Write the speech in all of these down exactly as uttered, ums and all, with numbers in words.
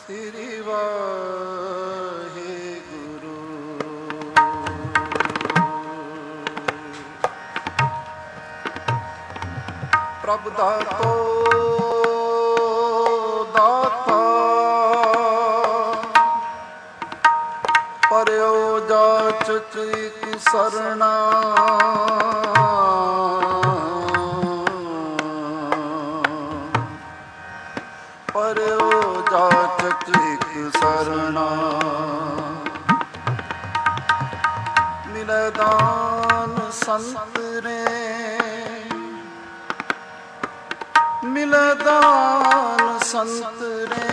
ਸ੍ਰੀ ਵਾਹਿਗੁਰੂ। ਪ੍ਰਭ ਦਾਤੋ ਦਾਤਾ ਪਰਿਓ ਜਾਚਕ ਇਕ ਸਰਣਾ ਪਰਿਓ ਜਾਚਕ ਇਕ ਸਰਣਾ ਮਿਲੈ ਦਾਨ ਸੰਤ ਰੇ ਮਿਲੈ ਦਾਨ ਸੰਤ ਰੇ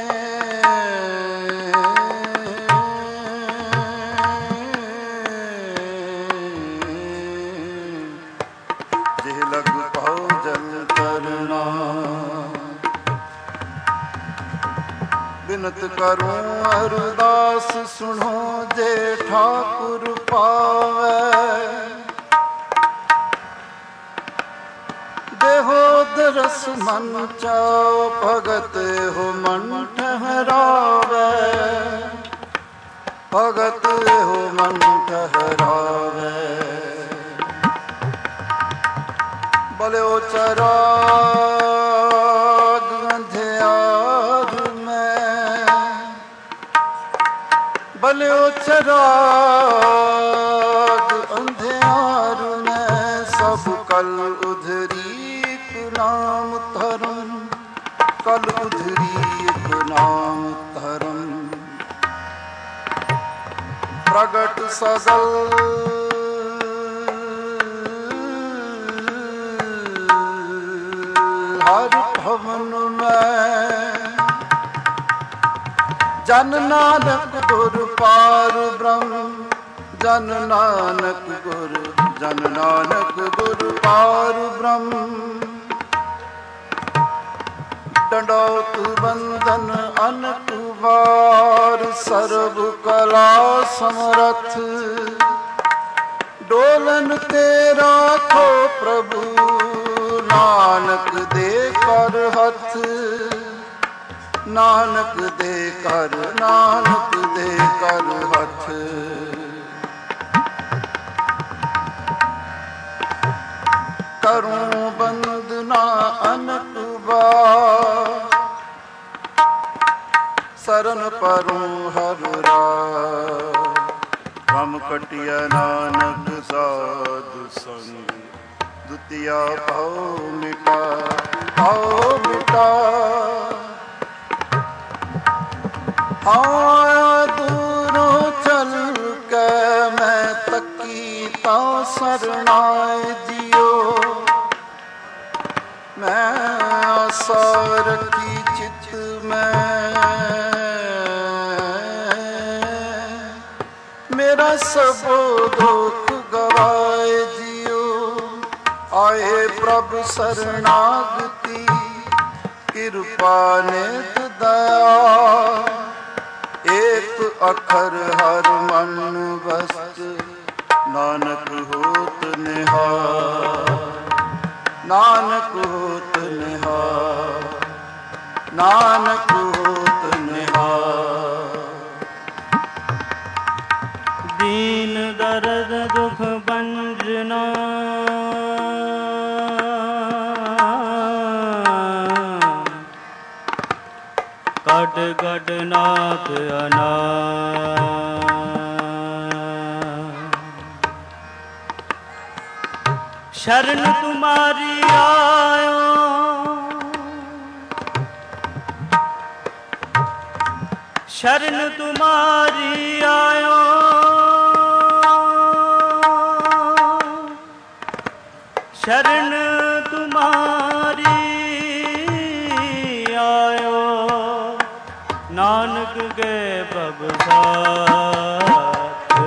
ਜਿਹ ਲਗ ਪਾਉ ਜਲ ਕਰਨਾ ਬਿਨਤ ਕਰੂੰ ਅਰਦਾਸ ਸੁਣੋ ਜੇ ਠਾਕੁਰ ਪਾਵੈ ਦੇਹੋ ਦਰਸ ਮਨ ਚਾਉ ਭਗਤ ਹੋ ਮਨ ਠਹਰਾਵੈ ਭਗਤ ਹੋ ਮਨ ਠਹਰਾਵੈ ਬਲਿਓ ਚਰਾਗ ਅੰਧਿਆਰ ਮੈਂ ਬਲਿਓ ਚਰਾਗ ਅੰਧਿਆਰ ਮੈਂ ਸਭ ਕਲ ਉਧਰੀ ਨਾਮ ਧਰਮ ਕਲ ਉਧਰੀ ਇਕ ਨਾਮ ਧਰਮ ਪ੍ਰਗਟ ਸਗਲ ਹਰ ਭਵਨ ਮੈਂ ਜਨ ਨਾਨਕ ਗੁਰ ਪਾਰ ਬ੍ਰਹਮ ਜਨ ਨਾਨਕ ਗੁਰ ਜਨ ਨਾਨਕ ਗੁਰ ਪਾਰ ਬ੍ਰਹਮ ਡੰਡੌਤ ਬੰਦਨ ਅਨਕ ਵਾਰ ਸਰਬ ਕਲਾ ਸਮਰਥ ਡੋਲਨ ਤੇ ਰਾਖੋ ਪ੍ਰਭੂ ਨਾਨਕ ਦੇ ਕਰ ਹੱਥ ਨਾਨਕ ਦੇ ਕਰ ਨਾਨਕ ਦੇ ਕਰ ਹੱਥ ਕਰੂੰ ਬੰਦਨਾ ਅਨਕ ਵਾਰ ਸਰਨ ਪਰੂੰ ਹਰ ਰਾਹ ਗਮ ਕਟਿਆ ਨਾਨਕ ਸਾਧੁ ਸੰਗ ਦੁਤੀਆ ਭਾਉ ਮਿਟਾ ਭਾਉ ਮਿਟਾ ਆਇਆ ਦੂਰੋਂ ਚੱਲ ਕੇ ਮੈਂ ਤੱਕੀ ਤਾਂ ਸਰਣਾਏ ਜੀਓ ਮੈਂ ਆਸਾ ਰੱਖੀ ਚਿੱਤ ਮੈਂ ਮੇਰਾ ਸਭੋ ਦੁੱਖ ਗਵਾਏ ਜੀਓ ਆਏ ਪ੍ਰਭ ਸਰਣਾਗਤੀ ਕਿਰਪਾ ਨਿਤ ਦਇਆ ਏਕ ਅਖਰ ਹਰ ਮਨ ਵਸਤ ਨਾਨਕ ਹੋਤ ਨਿਹਾਲ ਨਾਨਕ ਹੋਤ ਨਿਹਾਲ ਨਾਨਕ ਹੋਤ ਨਿਹਾਲ ਦੀਨ ਦਰਦ ਦੁਖ ਬੰਜਨਾ ਕੱਢ ਕੱਢ ਨਾਥ ਅਨਾਥ ਸ਼ਰਨ ਤੁਮਾਰੀ ਆਇਓ ਸ਼ਰਨ ਤੁਮਾਰੀ ਆਇਓ ਸ਼ਰਨ ਤੁਮਾਰੀ ਆਇਓ ਨਾਨਕ ਕੇ ਪ੍ਰਭ ਸਾਥ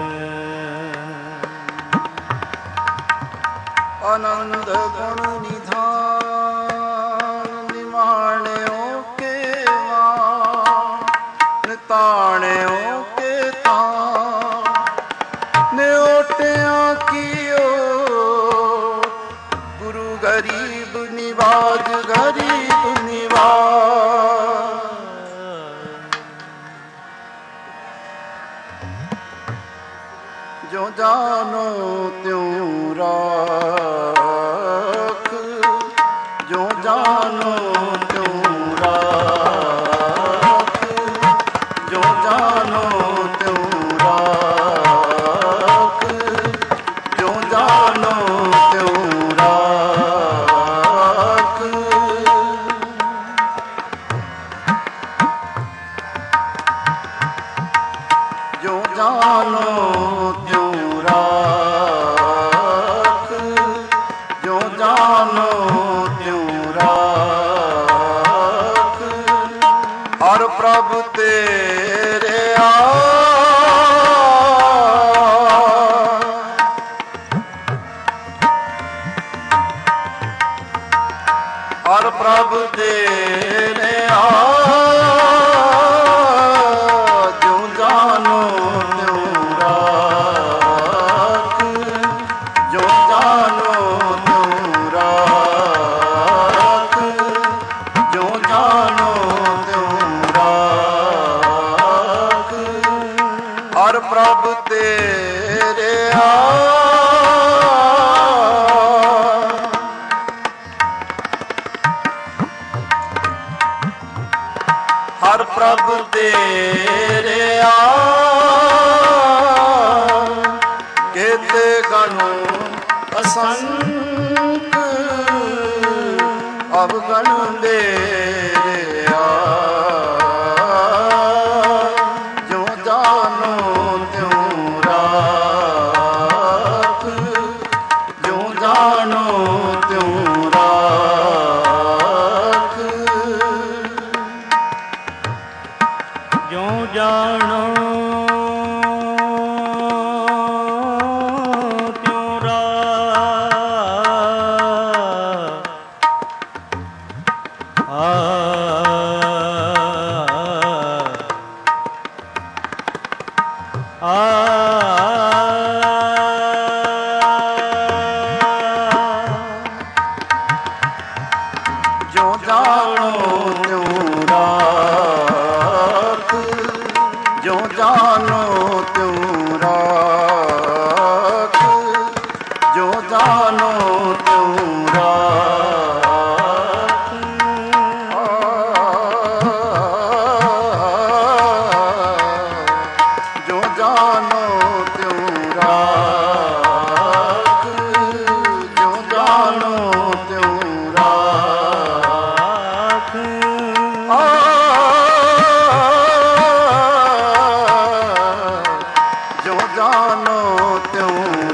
ਆਨੰਦ ਗੁਣ ਨਿਧਾਨ ਨਿਮਾਣਿਓ ਕੇ ਵਾਣ ਨਿਤਾਣਿਓ ਕੇ ਤਾਂ ਨਿਓਟਿਆਂ ਕੀਓ ਗੁਰੂ ਗਰੀਬ ਨਿਵਾਜ ਗਰੀਬ ਨਿਵਾਜ ਜਾਨੋ ਤਿਉ ਰਾਖ, ਜੋ ਜਾਨੋ ਤਿਉ ਰਾਖ, ਜੋ ਜਾਨੋ ਤਿਉ ਰਾਖ, ਜੋ ਜਾਨੋ ਤਿਉ ਰਾਖ। ਜੋ ਜਾਨੋ ਤਿਉ ਰਾਖ, ਜੋ ਜਾਨੋ ਤਿਉ ਰਾਖ। ਹਰ ਪ੍ਰਭ ਤੇਰੇ ਆ, ਹਰ ਪ੍ਰਭ ਤੇਰੇ ਆ, ਜੋ ਜਾਨੋ ਤਿਉ ਰਾਖ, ਜੋ ਜਾਨੋ ਤਿਉ ਰਾਖ, ਜੋ ਜਾਨੋ ਤਿਉ ਰਾਖ। ਹਰ ਪ੍ਰਭ ਤੇਰੇ ਆ, ਹਰ ਪ੍ਰਭ ਤੇਰੇ ਆ, ਕੇਤੇ ਗਣੋ ਅਸੰਖ, ਅਵਗਣ ਦੇਰਿਆ। ਜੋ ਜਾਨੋ ਤਿਉ ਰਾਖ, ਜੋ ਜਾਨੋ ਤਿਉ ਰਾਖ। ਜੋ ਜਾਣੋ ਤਿਉ ਰਾਖ, ਆ ਆ ਜੋ ਜਾਣੋ ਤਿਉ ਰਾਖ, ਜੋ ਜਾਨੋ ਤਿਉ ਰਾਖ, ਜੋ ਜਾਨੋ ਤਿਉ ਰਾਖ। ਜੋ ਜਾਨੋ ਤਿਉ ਰਾਖ, ਜੋ ਜਾਨੋ ਤਿਉ ਰਾਖ। ਜੋ ਜਾਨੋ ਤਿਉ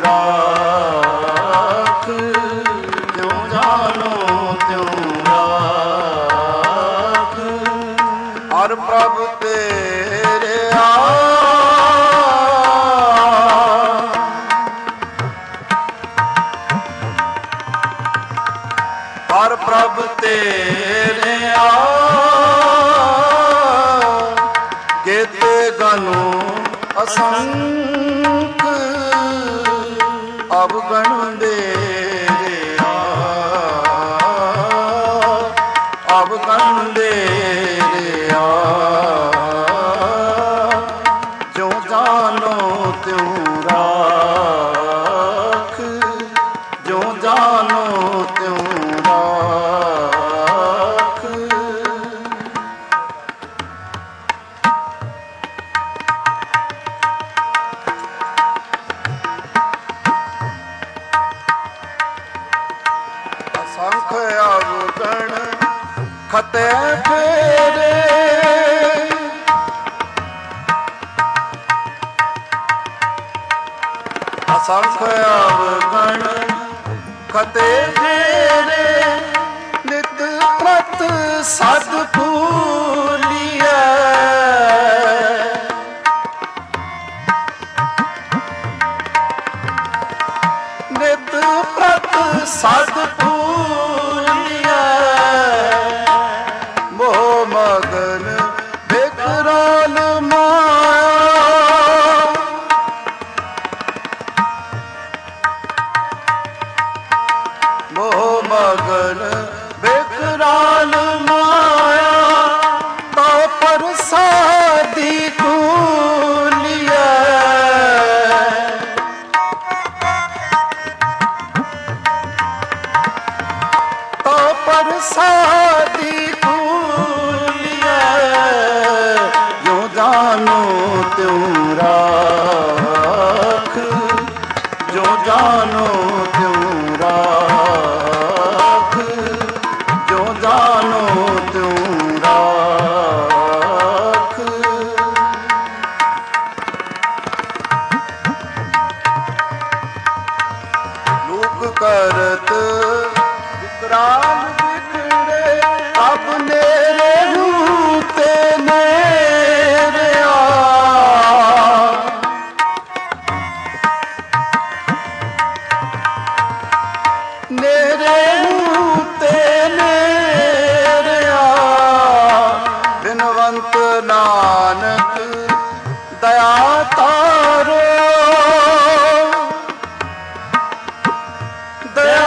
ਰਾਖ, ਜੋ ਜਾਨੋ ਤਿਉ ਰਾਖ। ਹਰ ਪ੍ਰਭ ਤੇਰੇ ਆ, ਹਰ ਪ੍ਰਭ ਤੇਰੇ ਆ, ਕੇਤੇ ਗਣੋ ਅਸੰਖ, ਅਵਗਣ ਦੇਰਿਆ। ਅਵਗਣ ਦੇਰਿਆ। ਜੋ ਜਾਨੋ ਤਿਉ ਰਾਖ, ਜੋ ਜਾਨੋ ਤਿਉ ਰਾਖ। त्यों राख, जो जानो त्यों राख, जो जानो त्यों राख। लोक करत विकराल बिखड़े, अब नेरे हूँ ते नेरे आ। नेरे हूँ ते नेरे आ, बिनवंत नानक दया तारो। दया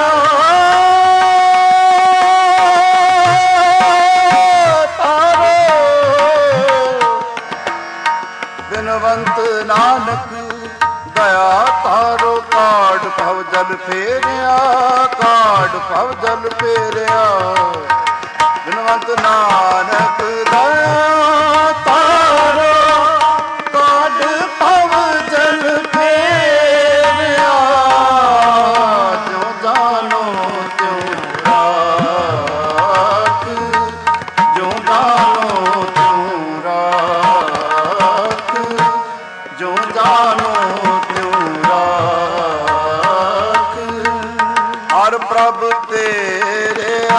बिनवंत नानक दया तारो। काढ़ भव जल फेरिया, काढ़ भव जल फेरिया, बिनवंत नानक दया तारो। काढ़ भव जल फेरिया, जो जानो त्यों राख, जो जानो त्यों राख, जो जानो त्यों राख। हर प्रभ तेरे आ,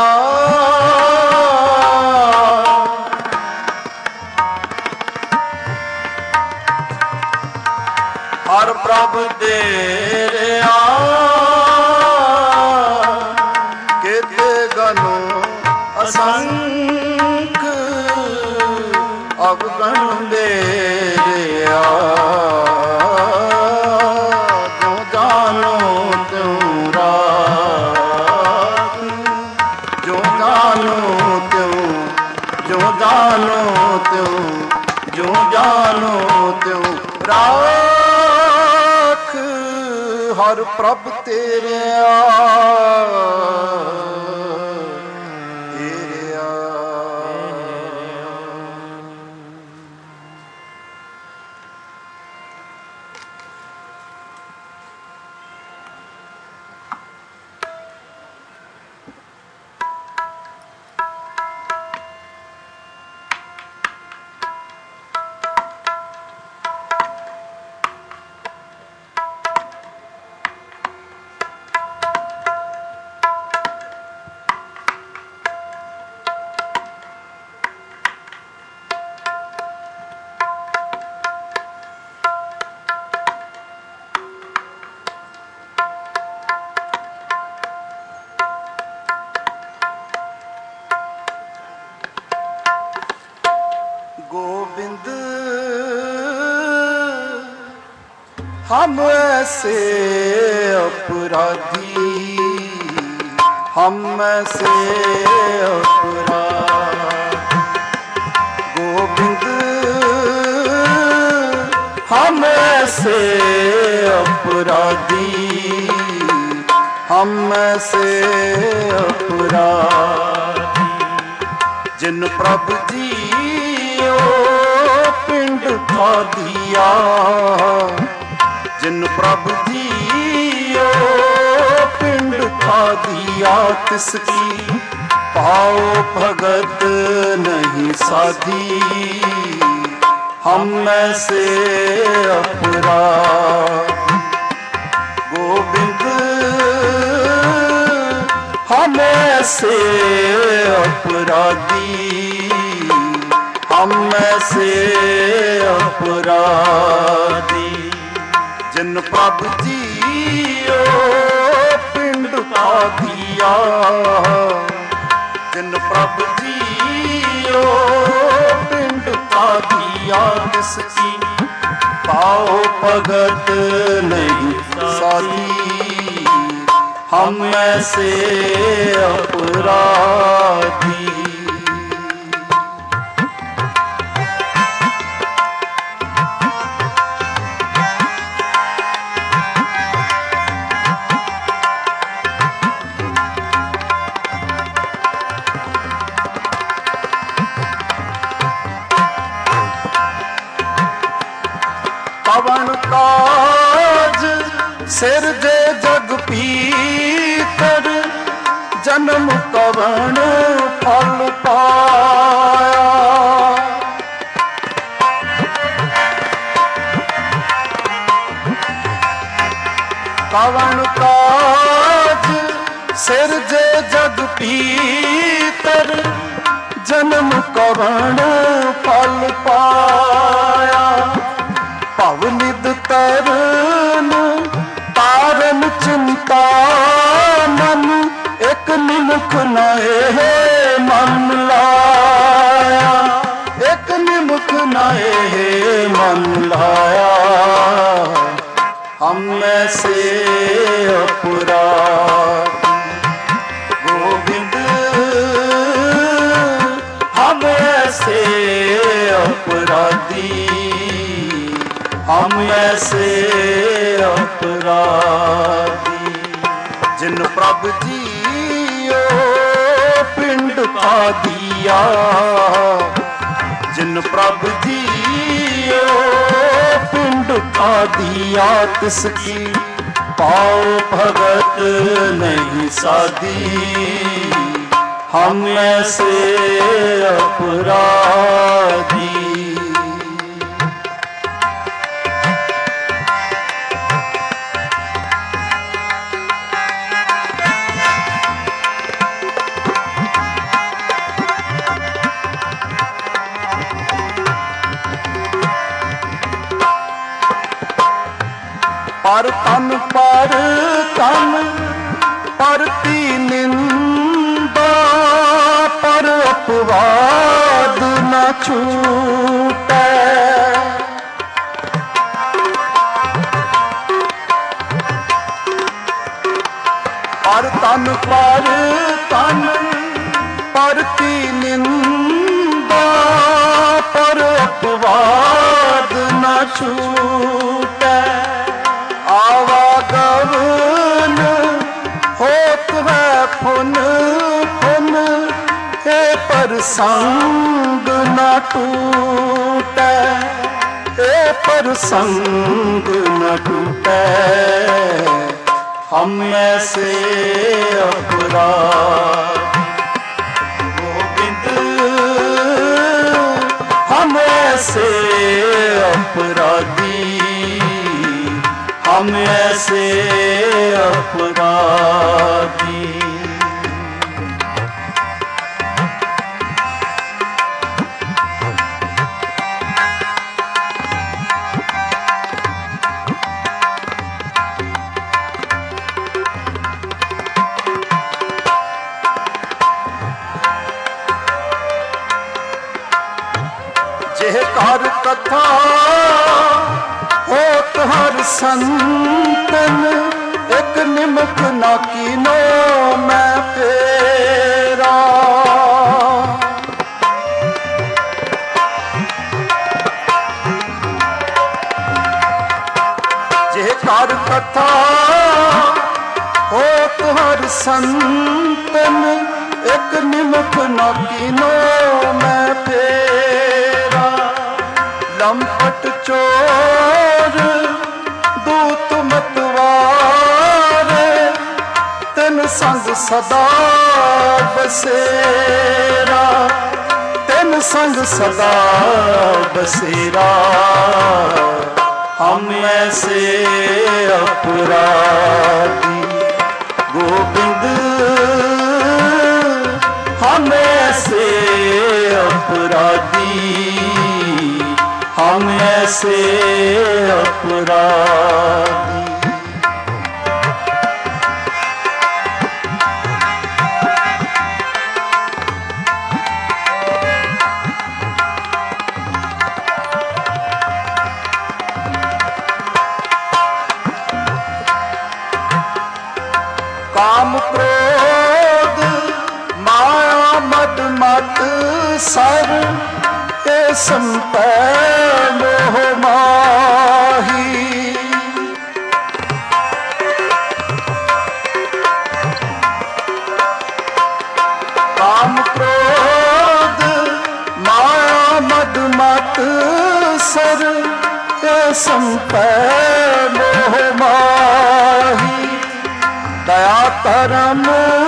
हर प्रभ तेरे आ, केते गनो असंख अवगण मेरे आ। जो जानो त्यों राख, जो जानो त्यों, जो जानो त्यों, जो जानो त्यों राख। हर प्रभ तेरे आ, तेरे आ। गोविंद हम ऐसे अपराधी, हम ऐसे अपराधी। गोविंद हम ऐसे अपराधी, हम ऐसे अपराधी। जिन प्रभु जी पिंड खा दिया, जिन प्रभु जी पिंड खा दिया, तिसकी पाओ भगत नहीं साधी। हम ऐसे अपराधी। गोविंद हम ऐसे अपराधी, हम ऐसे अपराधी। जिन प्रभु जी पिंड खा दिया, जिन प्रभु जी पिंड खा दिया, किसकी पाओ भगत नहीं साधी। हम ऐसे अपराधी। ਸਿਰਜੇ ਜਗ ਪੀਤਰ ਜਨਮ ਕਵਣ ਫਲ ਪਾਇਆ। ਕਵਣ ਕਾਜ ਸਿਰਜੇ ਜਗ ਪੀਤਰ ਜਨਮ ਕਵਣ ਫਲ ਪਾਇਆ। ਭਵ ਨਿਦ ਤਰਨ ਤਾਰਨ ਚਿੰਤਾ ਮਨ ਇੱਕ ਨਿਮਖ ਨ ਇਹ ਮਨ ਲਾਇਆ। ਇੱਕ ਨਿਮਖ ਨ ਇਹ ਮਨ ਲਾਇਆ। ਹਮ ਐਸੇ ਅਪਰਾਧ ਗੋਬਿੰਦ ਹਮ ਐਸੇ अपराधी हम ऐसे अपराधी। जिन प्रभु जियो पिंड खा दिया। जिन प्रभु जियो पिंड खा दिया तिसकी पाओ भगत नहीं साधी। हम ऐसे अपराधी। पर तन पर तन परती निंदा पर अपवाद न छूटे। पर तन पर तन परती निंदा पर अपवाद न छूटे। आवागमन होत है फुन फुन हे पर संग न टूटे। हे पर संग न टूटे। हम ऐसे अपराधी गोविंद हम ऐसे अपराधी। हम ऐसे अपराधी। जेह कर कथा होत हर संतन एक निमक ना कीनो मैं फेरा। जे कर कथा होत हर संतन एक निमक ना कीनो मैं फेरा। लंपट चोर दूत मतवारे तिन संग सदा बसेरा। तिन संग सदा बसेरा। हम ऐसे अपराधी गोविंद हम ऐसे अपराधी। हम ऐसे अपराधी। काम क्रोध माया मद मत सर ए संपै मोह माही। काम क्रोध माया मद मत सर संपै मोह माही। दया धर्म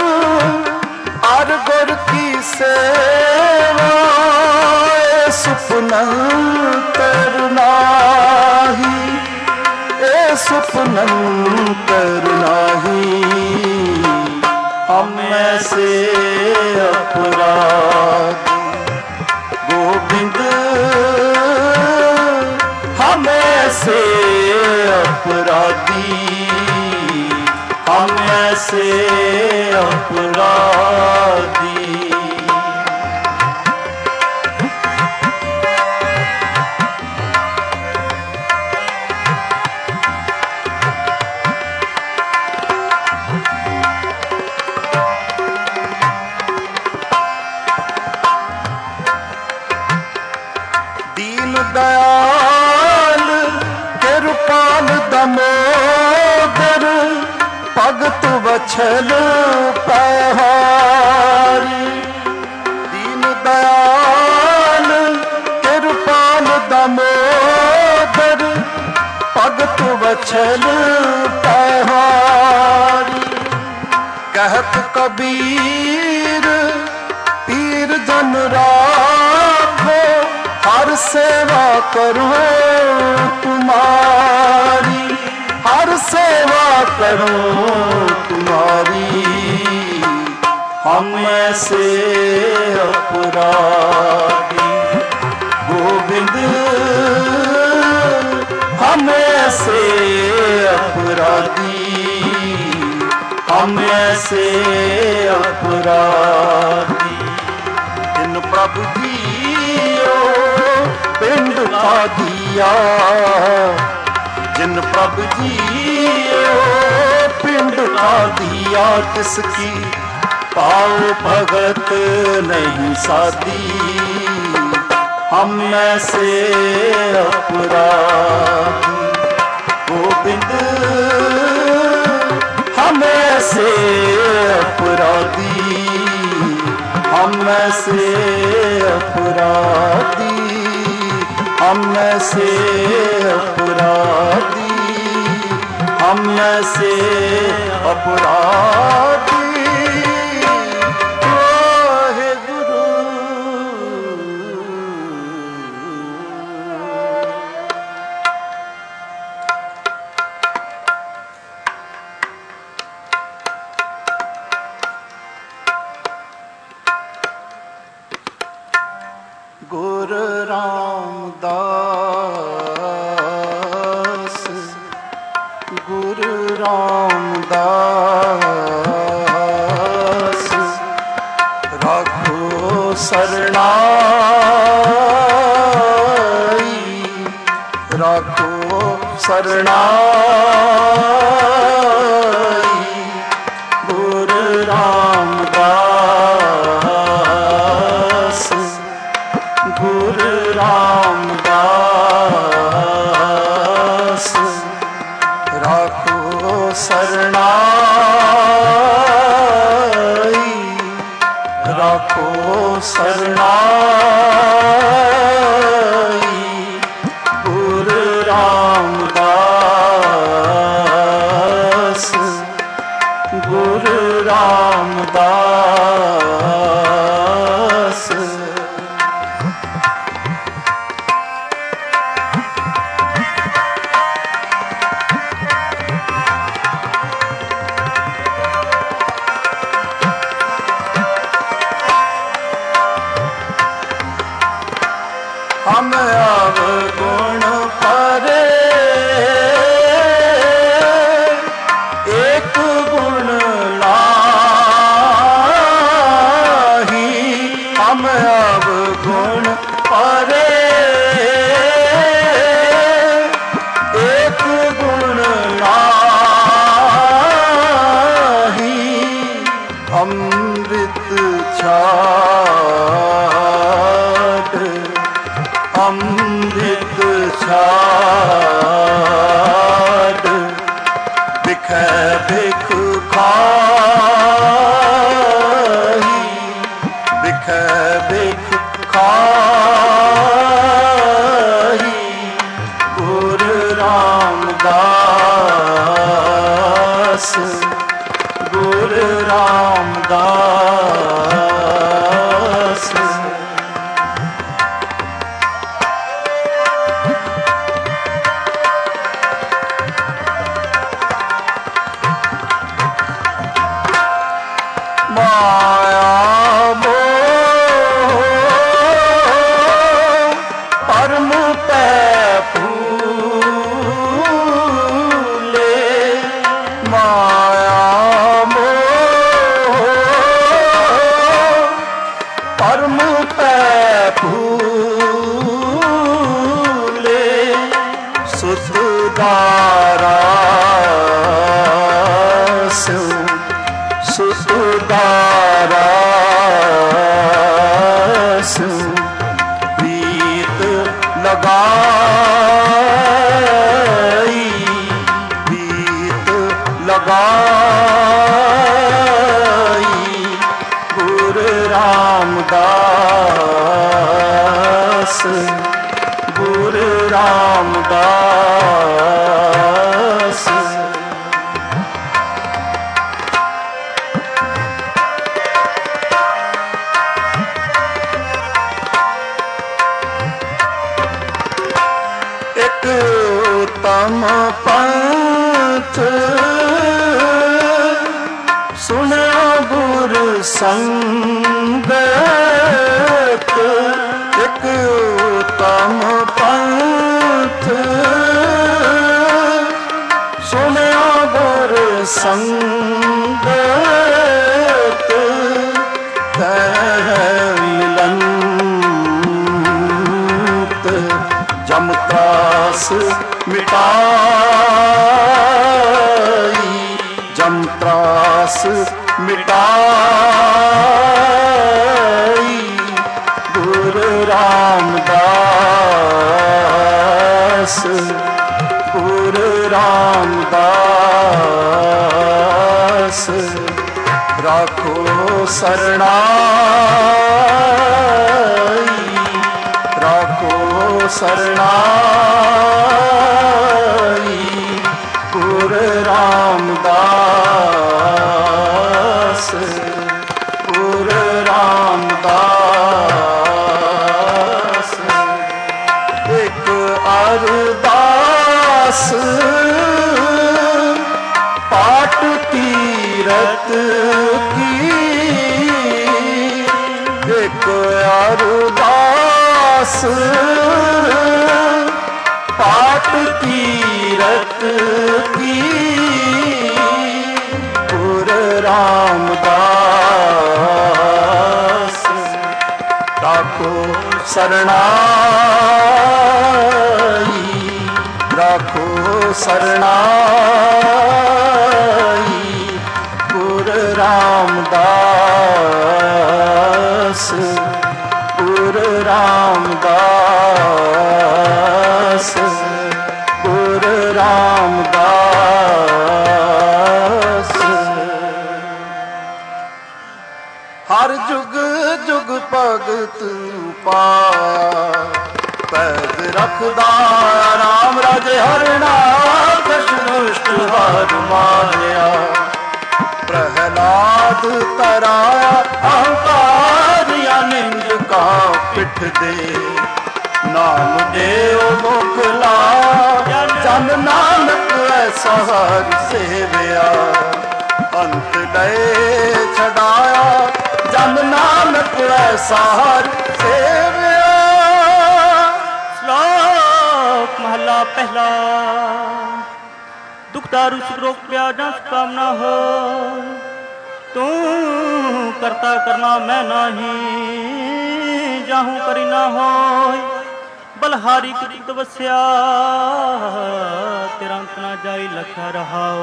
अर गुर की सेवा सुपनन तरनाही, ए सुपनन तरनाही। हम ऐसे अपराधी गोविंद, हम ऐसे अपराधी, हम ऐसे अपराधी। दीन दयाल कृपाल दमोदर भगत वछल पहारी। दीन दयाल कृपाल दमोदर भगत वछल पहारी। कहत कबीर पीर जन राखो, हर सेवा करो तुम्हारी, हर सेवा करो तुम्हारी। हम ऐसे अपराधी गोविंद, हम ऐसे अपराधी, हम ऐसे अपराधी। इन प्रभु जियो पिंड का दिया, जिन प्रभु जियो पिंड का दिया, किसकी पाओ भगत नहीं साधी। हम ऐसे अपराधी गोविंद, हम ऐसे अपराधी, हम ऐसे अपराधी, हम ऐसे अपराधी, हम ऐसे अपराधी। वाहे गुरु गुर रामदास, गुरु रामदास राखो सरनाई, राखो सरनाई। गुरु रामदास, गुरु रामदास राखो सरनाई, राखो सरनाई। गुरु रामदास, गुरु रामदास। हम अवगुण परे एक गुण लाही। हम अवगुण परे एक गुण लाही। अमृत छाड़, अमृत छाड़, बिखै बिख खाही, बिखै बिख खाही। ਉਦਾਰਾ ਸਿਉ ਸੁਤ ਉਦਾਰਾ ਸਿਉ ਪ੍ਰੀਤ ਲਗਾਈ ਪ੍ਰੀਤ ਲਗਾਈ ਗੁਰ ਰਾਮਦਾਸ ਗੁਰ ਰਾਮਦਾਸ। ਇੱਕ ਤਮ ਪੰਥ ਸੁਣਿਆ ਗੁਰ ਸੰਗਤ ਇੱਕ ਤਮ ਪੰਥ ਸੁਣਿਆ ਗੁਰ ਸੰਗਤ ਤੈ ਮਿਲੰਤ ਜਮ ਤਰਾਸ ਮਿਟਾਈ ਜਮ ਤਰਾਸ ਮਿਟਾਈ ਗੁਰ ਰਾਮਦਾਸ ਗੁਰ ਰਾਮਦਾਸ। ਰਾਖੋ ਸਰਣਾਈ ਰਾਖੋ ਸਰਣਾਈ ਗੁਰ ਰਾਮਦਾਸ ਗੁਰ ਰਾਮਦਾਸ। ਇੱਕ ਅਰਦਾਸ ਪਾਟ ਤੀਰਤ ਕੀ ਇੱਕ ਅਰਦਾਸ ਪਾਟ ਤੀਰਤ ਕੀ ਗੁਰ ਰਾਮਦਾਸ। ਰਾਖੋ ਸਰਣਾਈ ਰਾਖੋ ਸਰਣਾਈ ਗੁਰ ਰਾਮਦਾਸ ਗੁਰ ਰਾਮਦਾਸ ਗੁਰ ਰਾਮਦਾਸ। ਹਰ ਜੁਗ ਜੁਗ ਭਗਤ ਪਾਇਆ ਪੈਜ ਰੱਖਦਾ ਰਾਮ ਰਾਜੇ ਹਰਨਾਥ ਦੁਸ਼ਟ ਹਰ ਮਾਰਿਆ ਪ੍ਰਹਿਲਾਦ ਤਰਾਇਆ ਅਹੰਕਾਰਿਆ ਨਿੰਦ ਕਾ ਪਿੱਠ ਦੇ ਨਾਮ ਦੇਉ ਮੁਖਲਾ ਜਨ ਨਾਨਕ ਐਸਾ ਹਰ ਸੇਵਿਆ ਅੰਤ ਗਏ ਛਡਾਇਆ ਜਨ ਨਾਨਕ ਐਸਾ ਹਰ ਸੇਵਿਆ। ਸ਼ਲੋਕ ਮਹਲਾ ਪਹਿਲਾ। ਦੁਖ ਦਾਰੂ ਸੁਖ ਰੋਗ ਪਿਆ ਨਾ ਕਾਮਨਾ ਹੋ ਤੂੰ ਕਰਤਾ ਕਰਨਾ ਮੈਂ ਨਹੀਂ ਜਾਹੂ ਕਰੀ ਨਾ ਹੋਇ ਬਲਹਾਰੀ ਕਿਤ ਵਸਿਆ ਤੇਰਾ ਅੰਤ ਨਾ ਜਾਈ ਲਖਿਆ ਰਹਾਉ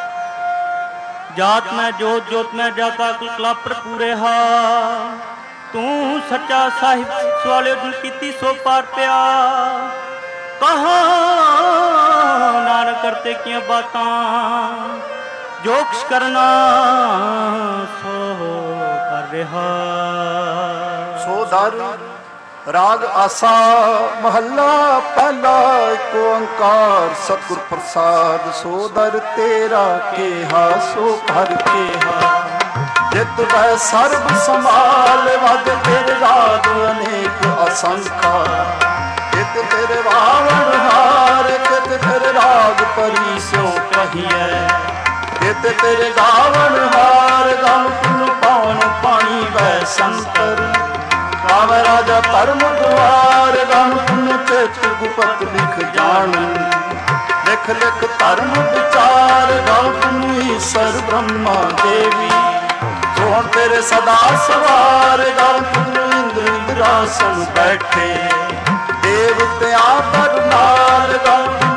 ਜਾਤ ਮੈਂ ਜੋਤ ਜੋਤ ਮੈਂ ਜਾਤਾ ਕਲਾ ਭਰਪੂਰੇ ਹਾ ਤੂੰ ਸੱਚਾ ਸਾਹਿਬ ਸਵਾਲੇ ਦਿਲ ਕੀਤੀ ਸੋ ਪਾਰ ਪਿਆ ਕਹਾ ਨਾਨਕ ਕਰਤੇ ਕੀ ਬਾਤਾਂ ਜੋ ਕੁਛ ਕਰਨਾ ਸੋ ਕਰ ਰਿਹਾ। ਸੋ ਦਰ ਰਾਗ ਆਸਾ ਮਹੱਲਾ ਪਹਿਲਾ ਏਕ ਓੰਕਾਰ ਸਤਿਗੁਰ ਪ੍ਰਸਾਦ। ਸੋ ਦਰ ਤੇਰਾ ਕੇਹਾ ਸੋ ਘਰ ਕੇਹਾ ਜਿਤ ਵੈ ਸਰਬ ਸੰਭਾਲ ਵਜ ਤੇਰੇ ਰਾਗ ਅਨੇਕ ਅਸੰਖਾ ਕਿਤ ਤੇਰੇ ਵਾਵਣ ਹਾਰ ਕਿਤ ਤੇਰੇ ਰਾਗ ਪਰੀ ਸੋ ਕਹੀਐ ਕਿਤ ਤੇਰੇ ਗਾਵਣ ਹਾਰ ਗਮ ਪੁਨ ਪਾਉਣ ਪਾਣੀ ਵੈ ਸੰਤਰ ਗਾਵ ਰਾਜਾ ਧਰਮ ਦੁਆਰ ਗਮ ਪੁਨ ਚਿਤ ਗੁਪਤ ਲਿਖ ਜਾਣ ਲਿਖ ਲਿਖ ਧਰਮ ਵਿਚਾਰ ਗਮ ਪੁਨ ਈਸ਼ਰ ਬ੍ਰਹਮਾ ਦੇਵੀ ਸੋਹਣ ਤੇਰੇ ਸਦਾ ਸਵਾਰ ਗਮ ਪੁਨ ਇੰਦਰ ਇੰਦਰਾਸਨ ਬੈਠੇ ਦੇਵਤਿਆਂ ਪਰ ਨਾਲ ਗਮ ਪੁਨ ਸਿਧ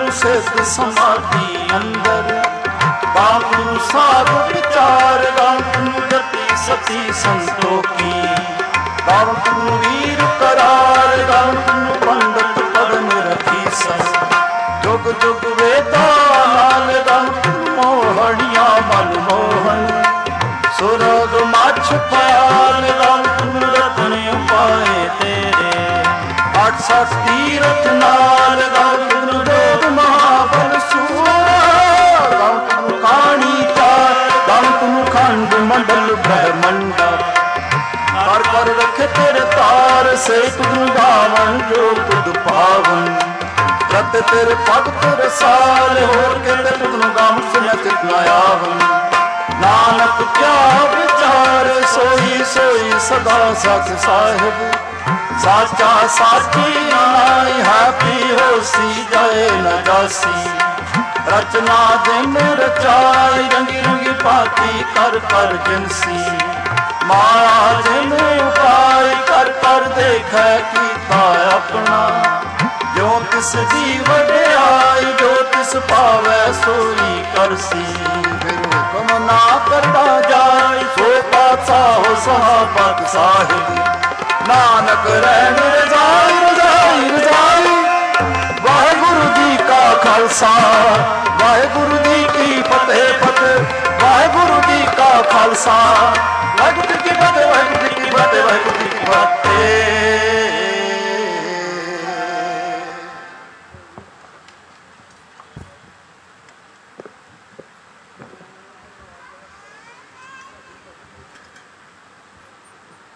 ਸਿੱਧ ਸਮਾਧੀ ਅੰਦਰ। ਗਾਵਤ ਨੂੰ ਸਾਧ ਵਿਚਾਰ, ਗਾਵਤ ਨੂੰ ਜਤੀ ਸਤੀ ਸੰਤੋਖੀ, ਗਾਵਤ ਨੂੰ ਵੀਰ ਕਰਾਰ, ਗਾਵਤ ਨੂੰ ਪੰਡਤ ਪਦਮ ਰਖੀ ਸਸ। ਜੁਗ ਜੁਗ ਵੇਦਾਂ ਨਾਲ ਗਾਵਤ ਮੋਹਣੀਆਂ ਮਨ ਮੋਹਨ, ਸੁਰਗ ਮਛ ਪਿਆਲ ਗਾਵਤ ਨੂੰ ਰਤਨ ਉਪਾਏ ਤੇਰੇ। ਅੱਠ ਸੱਤ ਤੀਰਥ ਨਾਲ ਗਾਵਤ ਨੂੰ ਜੋਗ ਮਹਾਬਲ ਸੂਰਾ, ਗਾਵਤ ਨੂੰ ਕਾਣੀ ਚਾਰ, ਗਾਵਤ ਨੂੰ ਖੰਡ ਮੰਡਲ ਬ੍ਰਹਮੰਡਾ। ਕਰ ਕਰ ਰੱਖੇ ਤੇਰੇ ਤਾਰ, ਸੇ ਤੁਧ ਨੂੰ ਗਾਵਨ ਜੋ ਤੁਧ ਪਾਵਨ। ਰਤ ਤੇਰੇ ਭਗਤ ਰਸਾਲ, ਹੋਰ ਕਿਤੇ ਤੁਧ ਨੂੰ ਗਾਵਨ ਸੁਨਿਆ ਚਿਤ ਨਾ ਆਵਨ। ਨਾਨਕ ਕਿਆ ਵਿਚਾਰ, ਸੋਈ ਸੋਈ ਸਦਾ ਸਚ ਸਾਹਿਬ। ਸਾਚਾ ਸਾਚੀ ਨਾਈ ਹੈ ਪੀ ਹੋਸੀ, ਜਾਏ ਨ ਜਾਸੀ। ਰਚਨਾ ਜਿਨ ਰਚਾਈ, ਰੰਗੀ ਰੰਗੀ ਭਾਤੀ ਕਰ ਕਰ ਜਿਨਸੀ। ਮਾਇਆ ਜਿਨ ਉਪਾਈ, ਕਰ ਕਰ ਦੇਖੈ ਕੀਤਾ ਆਪਣਾ। ਜੋ ਤਿਸ ਦੀ ਵਡਿਆਈ, ਜੋ ਤਿਸ ਪਾਵੈ ਸੋਈ ਕਰਸੀ। ਫਿਰ ਹੁਕਮ ਨਾ ਕਰਦਾ ਜਾਈ, ਸੋ ਪਾਤਸ਼ਾਹ ਸਹਾਬਤ ਸਾਹਿਬ। ਨਾਨਕ ਰਹਿਣ ਰਜਾਈ ਰਜਾਈ ਰਜਾਈ। ਵਾਹਿਗੁਰੂ ਜੀ ਕਾ ਖਾਲਸਾ, ਵਾਹਿਗੁਰੂ ਜੀ ਕੀ ਫਤਿਹ ਫਤਿਹ। ਵਾਹਿਗੁਰੂ ਜੀ ਕਾ ਖਾਲਸਾ, ਵਾਹਿਗੁਰੂ ਜੀ ਕੀ ਫਤਿਹ, ਵਾਹਿਗੁਰੂ ਜੀ ਕੀ ਫਤਿਹ, ਵਾਹਿਗੁਰੂ ਜੀ